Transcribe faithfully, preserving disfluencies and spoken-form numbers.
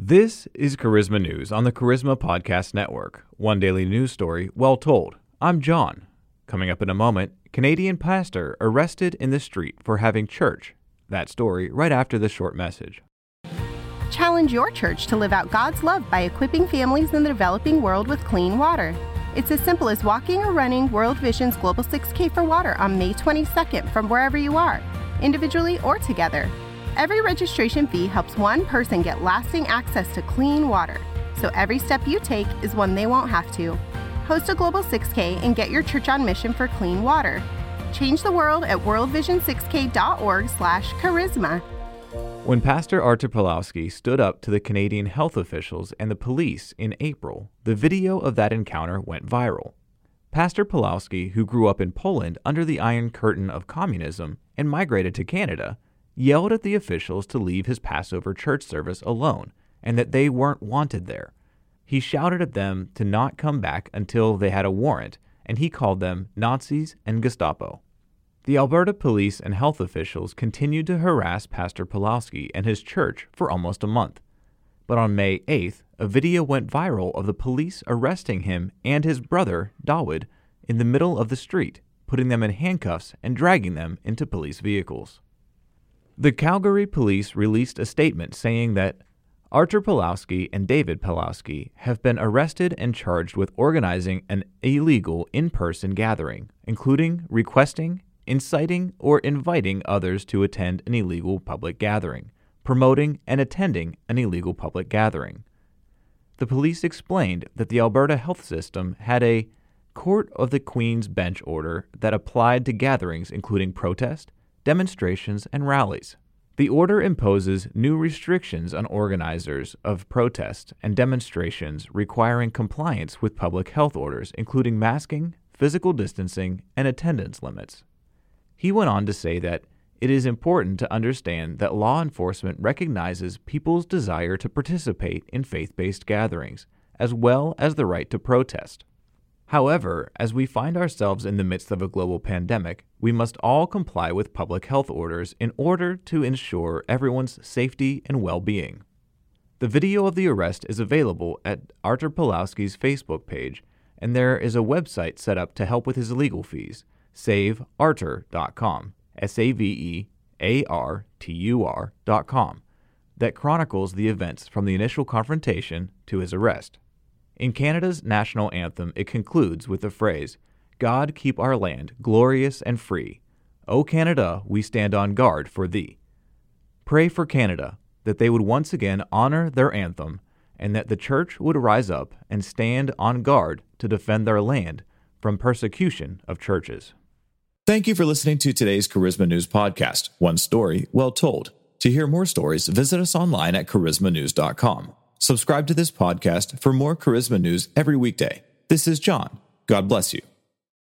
This is Charisma News on the Charisma Podcast Network. One daily news story, well told. I'm John. Coming up in a moment, Canadian pastor arrested in the street for having church. That story right after this short message. Challenge your church to live out God's love by equipping families in the developing world with clean water. It's as simple as walking or running World Vision's Global six K for Water on May twenty-second from wherever you are, individually or together. Every registration fee helps one person get lasting access to clean water, so every step you take is one they won't have to. Host a Global six K and get your church on mission for clean water. Change the world at world vision six k dot org slash charisma. When Pastor Artur Pawlowski stood up to the Canadian health officials and the police in April, the video of that encounter went viral. Pastor Pawlowski, who grew up in Poland under the Iron Curtain of communism and migrated to Canada, yelled at the officials to leave his Passover church service alone and that they weren't wanted there. He shouted at them to not come back until they had a warrant, and he called them Nazis and Gestapo. The Alberta police and health officials continued to harass Pastor Pawlowski and his church for almost a month. But on May eighth, a video went viral of the police arresting him and his brother, Dawid, in the middle of the street, putting them in handcuffs and dragging them into police vehicles. The Calgary police released a statement saying that Artur Pawlowski and David Pawlowski have been arrested and charged with organizing an illegal in-person gathering, including requesting, inciting, or inviting others to attend an illegal public gathering, promoting and attending an illegal public gathering. The police explained that the Alberta health system had a Court of the Queen's Bench order that applied to gatherings including protest, demonstrations, and rallies. The order imposes new restrictions on organizers of protests and demonstrations requiring compliance with public health orders, including masking, physical distancing, and attendance limits. He went on to say that it is important to understand that law enforcement recognizes people's desire to participate in faith-based gatherings, as well as the right to protest. However, as we find ourselves in the midst of a global pandemic, we must all comply with public health orders in order to ensure everyone's safety and well-being. The video of the arrest is available at Artur Pawlowski's Facebook page, and there is a website set up to help with his legal fees, save artur dot com, S A V E A R T U R dot com, that chronicles the events from the initial confrontation to his arrest. In Canada's national anthem, it concludes with the phrase, "God keep our land glorious and free. O Canada, we stand on guard for thee." Pray for Canada, that they would once again honor their anthem, and that the church would rise up and stand on guard to defend their land from persecution of churches. Thank you for listening to today's Charisma News podcast. One story, well told. To hear more stories, visit us online at charisma news dot com. Subscribe to this podcast for more Charisma News every weekday. This is John. God bless you.